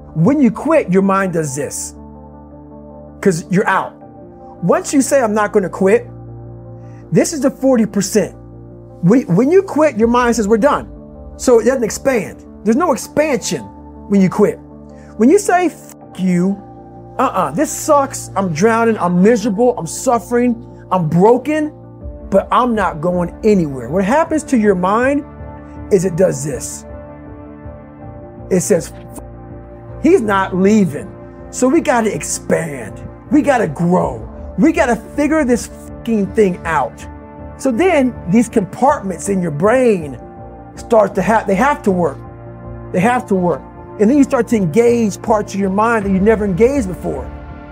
When you quit, your mind does this, because you're out. Once you say, I'm not going to quit, this is the 40%. When you quit, your mind says, we're done. So it doesn't expand. There's no expansion when you quit. When you say, F you, this sucks, I'm drowning, I'm miserable, I'm suffering, I'm broken, but I'm not going anywhere. What happens to your mind is it does this. It says, he's not leaving. So we got to expand. We got to grow. We got to figure this fucking thing out. So then these compartments in your brain start to they have to work. They have to work. And then you start to engage parts of your mind that you never engaged before.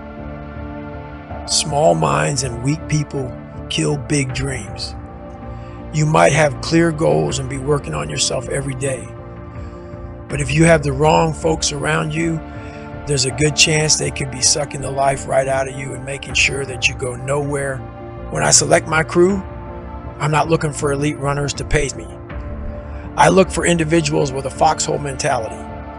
Small minds and weak people kill big dreams. You might have clear goals and be working on yourself every day. But if you have the wrong folks around you, there's a good chance they could be sucking the life right out of you and making sure that you go nowhere. When I select my crew, I'm not looking for elite runners to pace me. I look for individuals with a foxhole mentality.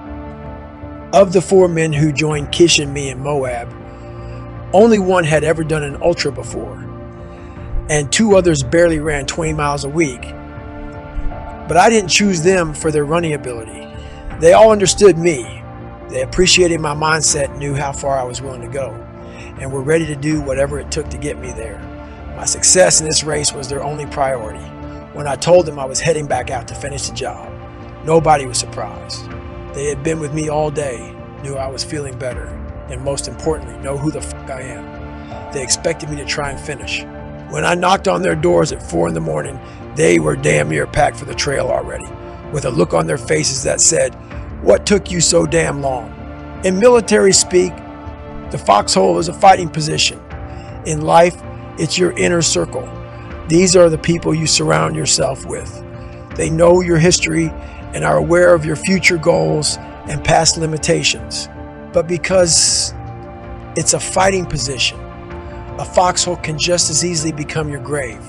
Of the 4 men who joined Kish and me in Moab, only one had ever done an ultra before, and 2 others barely ran 20 miles a week. But I didn't choose them for their running ability. They all understood me. They appreciated my mindset and knew how far I was willing to go, and were ready to do whatever it took to get me there. My success in this race was their only priority. When I told them I was heading back out to finish the job, nobody was surprised. They had been with me all day, knew I was feeling better, and most importantly, know who the fuck I am. They expected me to try and finish. When I knocked on their doors at 4 in the morning, they were damn near packed for the trail already, with a look on their faces that said, "What took you so damn long?" In military speak, the foxhole is a fighting position. In life, it's your inner circle. These are the people you surround yourself with. They know your history and are aware of your future goals and past limitations. But because it's a fighting position, a foxhole can just as easily become your grave.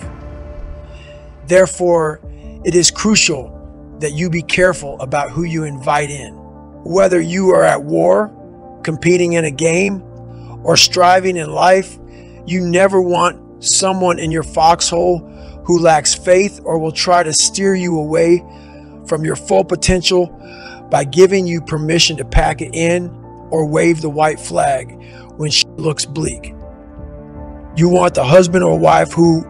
Therefore, it is crucial that you be careful about who you invite in. Whether you are at war, competing in a game, or striving in life, you never want someone in your foxhole who lacks faith or will try to steer you away from your full potential by giving you permission to pack it in or wave the white flag when shit looks bleak. You want the husband or wife who,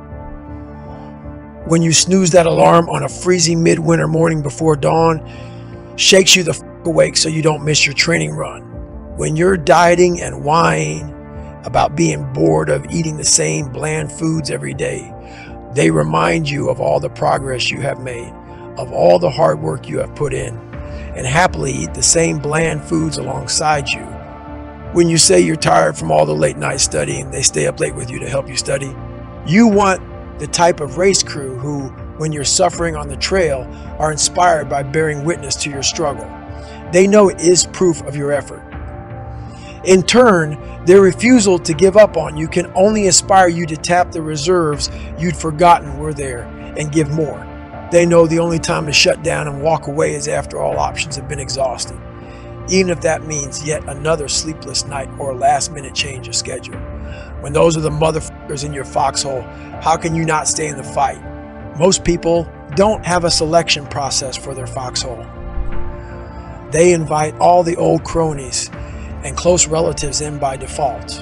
when you snooze that alarm on a freezing midwinter morning before dawn, shakes you the f awake so you don't miss your training run. When you're dieting and whining about being bored of eating the same bland foods every day, they remind you of all the progress you have made, of all the hard work you have put in, and happily eat the same bland foods alongside you. When you say you're tired from all the late night studying, they stay up late with you to help you study. You want the type of race crew who, when you're suffering on the trail, are inspired by bearing witness to your struggle. They know it is proof of your effort. In turn, their refusal to give up on you can only inspire you to tap the reserves you'd forgotten were there and give more. They know the only time to shut down and walk away is after all options have been exhausted, even if that means yet another sleepless night or a last-minute change of schedule. When those are the motherfuckers in your foxhole, how can you not stay in the fight? Most people don't have a selection process for their foxhole. They invite all the old cronies and close relatives in by default,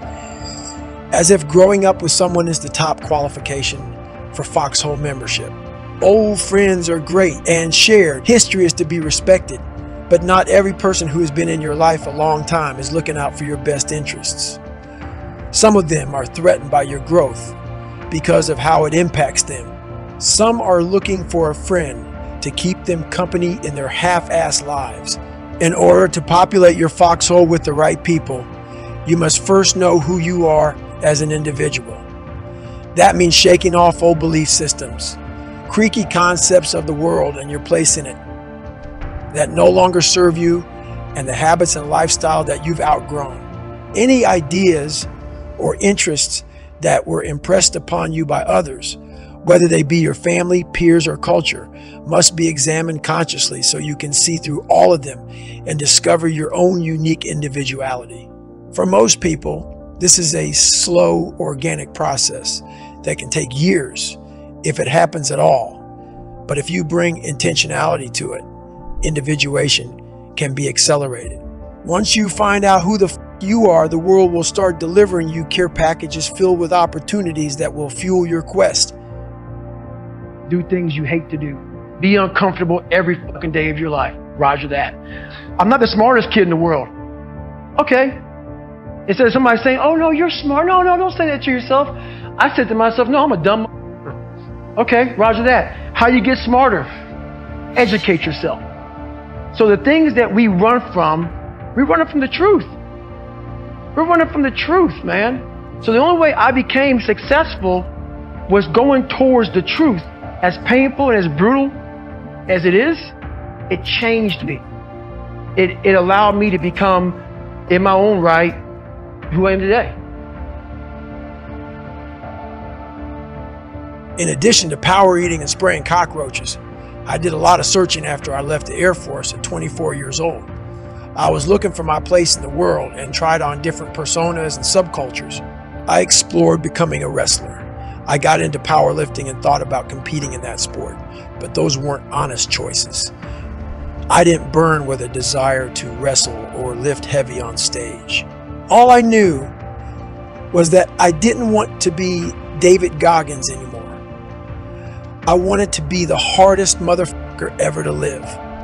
as if growing up with someone is the top qualification for foxhole membership. Old friends are great and shared. History is to be respected, but not every person who has been in your life a long time is looking out for your best interests. Some of them are threatened by your growth because of how it impacts them. Some are looking for a friend to keep them company in their half-assed lives. In order to populate your foxhole with the right people, you must first know who you are as an individual. That means shaking off old belief systems, creaky concepts of the world and your place in it that no longer serve you, and the habits and lifestyle that you've outgrown. Any ideas or interests that were impressed upon you by others whether they be your family, peers, or culture, must be examined consciously so you can see through all of them and discover your own unique individuality. For most people, this is a slow, organic process that can take years, if it happens at all. But if you bring intentionality to it, individuation can be accelerated. Once you find out who the f you are, the world will start delivering you care packages filled with opportunities that will fuel your quest. Do things you hate to do. Be uncomfortable every fucking day of your life. Roger that. I'm not the smartest kid in the world. Okay. Instead of somebody saying, oh no, you're smart. No, don't say that to yourself. I said to myself, no, I'm a dumb motherfucker. Okay, roger that. How you get smarter? Educate yourself. So the things that we run from the truth. We're running from the truth, man. So the only way I became successful was going towards the truth. As painful and as brutal as it is, it changed me. It allowed me to become, in my own right, who I am today. In addition to power eating and spraying cockroaches, I did a lot of searching after I left the Air Force at 24 years old. I was looking for my place in the world and tried on different personas and subcultures. I explored becoming a wrestler. I got into powerlifting and thought about competing in that sport, but those weren't honest choices. I didn't burn with a desire to wrestle or lift heavy on stage. All I knew was that I didn't want to be David Goggins anymore. I wanted to be the hardest motherfucker ever to live.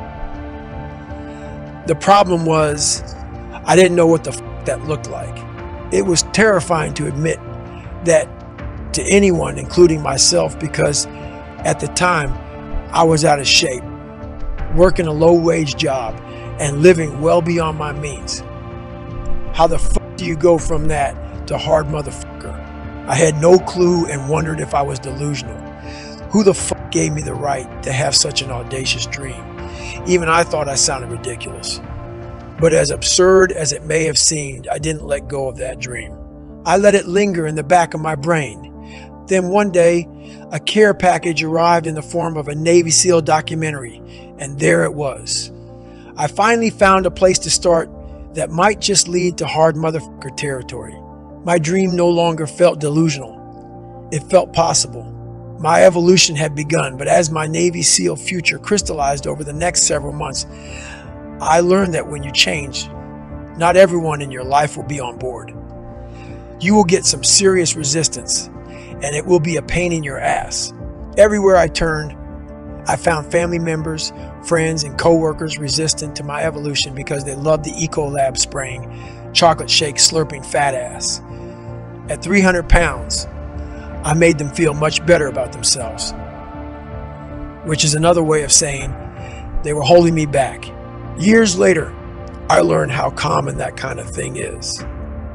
The problem was, I didn't know what the f that looked like. It was terrifying to admit that to anyone, including myself, because at the time I was out of shape, working a low-wage job and living well beyond my means. How the fuck do you go from that to hard motherfucker? I had no clue and wondered if I was delusional. Who the fuck gave me the right to have such an audacious dream? Even I thought I sounded ridiculous. But as absurd as it may have seemed, I didn't let go of that dream. I let it linger in the back of my brain. Then one day, a care package arrived in the form of a Navy SEAL documentary, and there it was. I finally found a place to start that might just lead to hard motherfucker territory. My dream no longer felt delusional. It felt possible. My evolution had begun, but as my Navy SEAL future crystallized over the next several months, I learned that when you change, not everyone in your life will be on board. You will get some serious resistance, and it will be a pain in your ass. Everywhere I turned, I found family members, friends, and coworkers resistant to my evolution because they loved the Ecolab spraying, chocolate shake slurping fat ass. At 300 pounds, I made them feel much better about themselves, which is another way of saying they were holding me back. Years later, I learned how common that kind of thing is.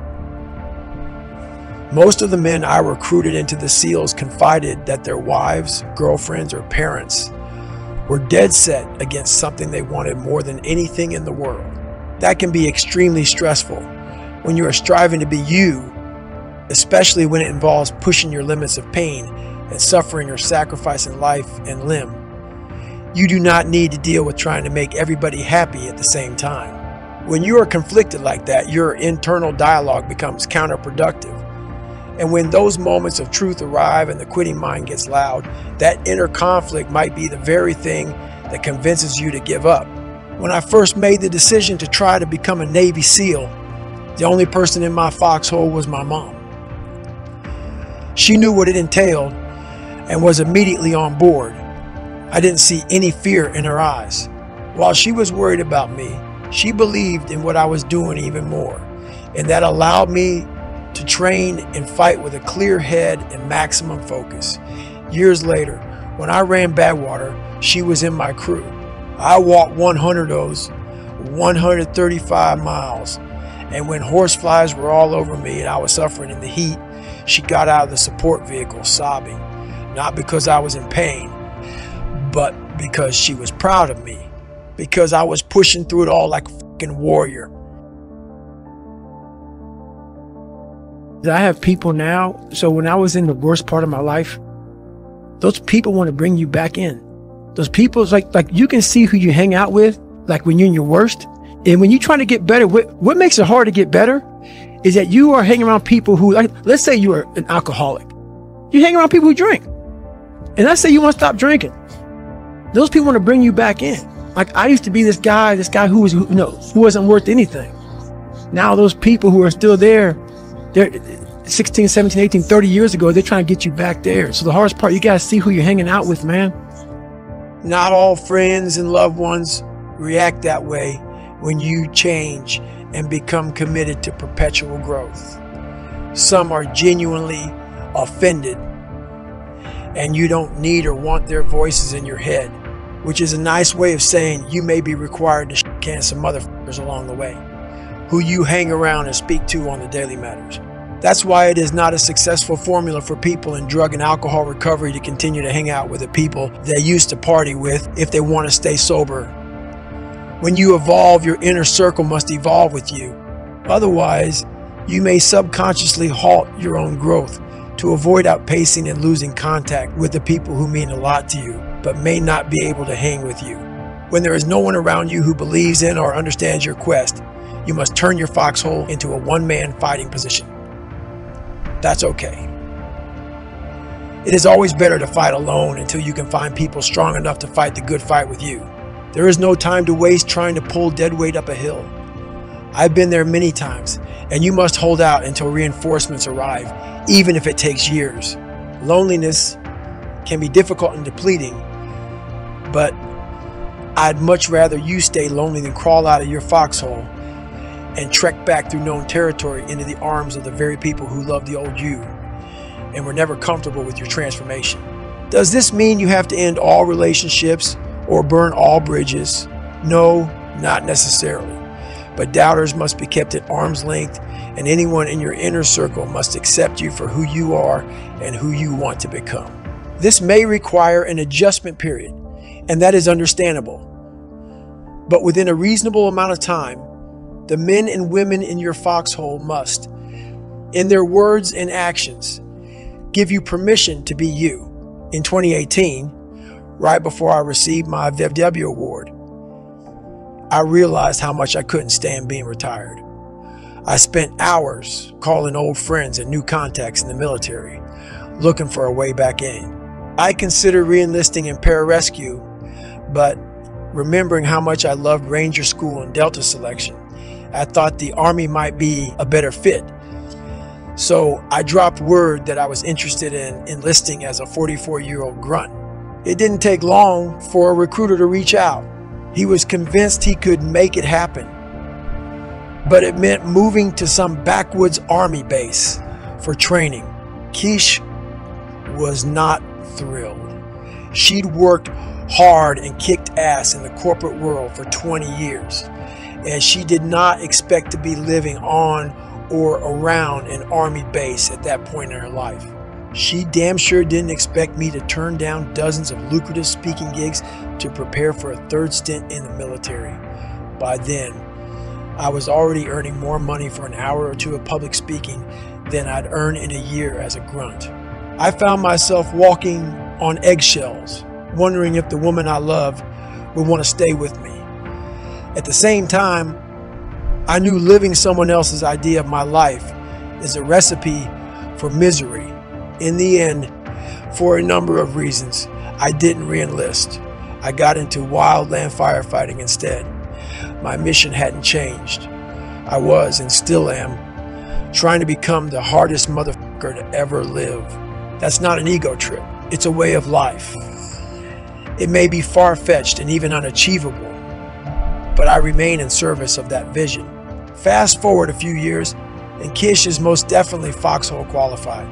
Most of the men I recruited into the SEALs confided that their wives, girlfriends, or parents were dead set against something they wanted more than anything in the world. That can be extremely stressful when you are striving to be you, especially when it involves pushing your limits of pain and suffering or sacrificing life and limb. You do not need to deal with trying to make everybody happy at the same time. When you are conflicted like that, your internal dialogue becomes counterproductive. And when those moments of truth arrive and the quitting mind gets loud, that inner conflict might be the very thing that convinces you to give up. When I first made the decision to try to become a Navy SEAL, the only person in my foxhole was my mom. She knew what it entailed and was immediately on board. I didn't see any fear in her eyes. While she was worried about me, she believed in what I was doing even more, and that allowed me to train and fight with a clear head and maximum focus. Years later, when I ran Badwater, she was in my crew. I walked 100 of those 135 miles, and when horseflies were all over me and I was suffering in the heat, she got out of the support vehicle sobbing, not because I was in pain, but because she was proud of me, because I was pushing through it all like a fucking warrior. I have people now, so when I was in the worst part of my life, those people want to bring you back in. Those people, it's like you can see who you hang out with, like when you're in your worst. And when you're trying to get better, what makes it hard to get better is that you are hanging around people who, like, let's say you are an alcoholic. You hang around people who drink. And let's say you want to stop drinking. Those people want to bring you back in. Like, I used to be this guy who wasn't worth anything. Now those people who are still there, they're 16, 17, 18, 30 years ago, they're trying to get you back there. So the hardest part, you got to see who you're hanging out with, man. Not all friends and loved ones react that way when you change and become committed to perpetual growth. Some are genuinely offended, and you don't need or want their voices in your head, which is a nice way of saying you may be required to can some motherfuckers along the way, who you hang around and speak to on the daily matters. That's why it is not a successful formula for people in drug and alcohol recovery to continue to hang out with the people they used to party with if they want to stay sober. When you evolve, your inner circle must evolve with you. Otherwise, you may subconsciously halt your own growth to avoid outpacing and losing contact with the people who mean a lot to you, but may not be able to hang with you. When there is no one around you who believes in or understands your quest, you must turn your foxhole into a one-man fighting position. That's okay. It is always better to fight alone until you can find people strong enough to fight the good fight with you. There is no time to waste trying to pull dead weight up a hill. I've been there many times, and you must hold out until reinforcements arrive, even if it takes years. Loneliness can be difficult and depleting, but I'd much rather you stay lonely than crawl out of your foxhole and trek back through known territory into the arms of the very people who loved the old you and were never comfortable with your transformation. Does this mean you have to end all relationships or burn all bridges? No, not necessarily. But doubters must be kept at arm's length, and anyone in your inner circle must accept you for who you are and who you want to become. This may require an adjustment period, and that is understandable. But within a reasonable amount of time, the men and women in your foxhole must, in their words and actions, give you permission to be you. In 2018, right before I received my VFW award, I realized how much I couldn't stand being retired. I spent hours calling old friends and new contacts in the military, looking for a way back in. I considered re-enlisting in pararescue, but remembering how much I loved Ranger School and Delta Selection, I thought the Army might be a better fit. So I dropped word that I was interested in enlisting as a 44-year-old grunt. It didn't take long for a recruiter to reach out. He was convinced he could make it happen, but it meant moving to some backwoods Army base for training. Keish was not thrilled. She'd worked hard and kicked ass in the corporate world for 20 years, and she did not expect to be living on or around an Army base at that point in her life. She damn sure didn't expect me to turn down dozens of lucrative speaking gigs to prepare for a third stint in the military. By then, I was already earning more money for an hour or two of public speaking than I'd earn in a year as a grunt. I found myself walking on eggshells, wondering if the woman I loved would want to stay with me. At the same time, I knew living someone else's idea of my life is a recipe for misery. In the end, for a number of reasons, I didn't re-enlist. I got into wildland firefighting instead. My mission hadn't changed. I was, and still am, trying to become the hardest motherfucker to ever live. That's not an ego trip. It's a way of life. It may be far-fetched and even unachievable, but I remain in service of that vision. Fast forward a few years, and Keish is most definitely foxhole qualified.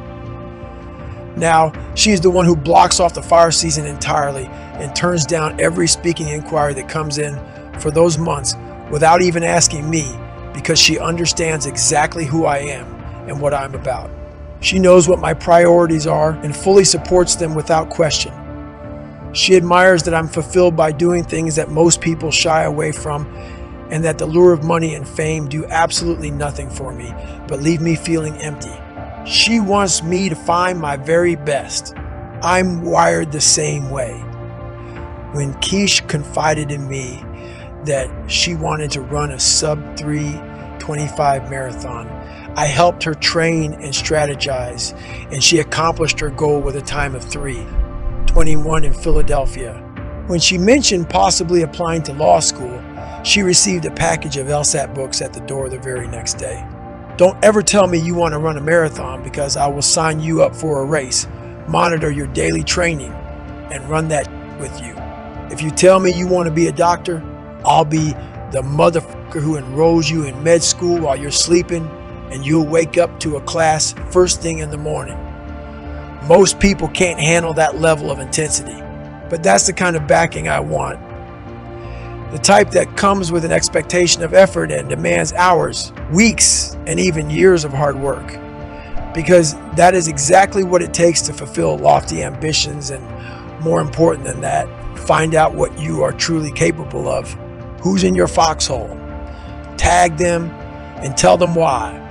Now, she's the one who blocks off the fire season entirely and turns down every speaking inquiry that comes in for those months without even asking me, because she understands exactly who I am and what I'm about. She knows what my priorities are and fully supports them without question. She admires that I'm fulfilled by doing things that most people shy away from, and that the lure of money and fame do absolutely nothing for me, but leave me feeling empty. She wants me to find my very best, I'm wired the same way. When Keish confided in me that she wanted to run a sub-3:25 marathon, I helped her train and strategize, and she accomplished her goal with a time of 3:21 in Philadelphia. When she mentioned possibly applying to law school, she received a package of LSAT books at the door the very next day. Don't ever tell me you want to run a marathon, because I will sign you up for a race, monitor your daily training, and run that with you. If you tell me you want to be a doctor, I'll be the motherfucker who enrolls you in med school while you're sleeping, and you'll wake up to a class first thing in the morning. Most people can't handle that level of intensity, but that's the kind of backing I want. The type that comes with an expectation of effort and demands hours, weeks, and even years of hard work. Because that is exactly what it takes to fulfill lofty ambitions, and more important than that, find out what you are truly capable of. Who's in your foxhole? Tag them and tell them why.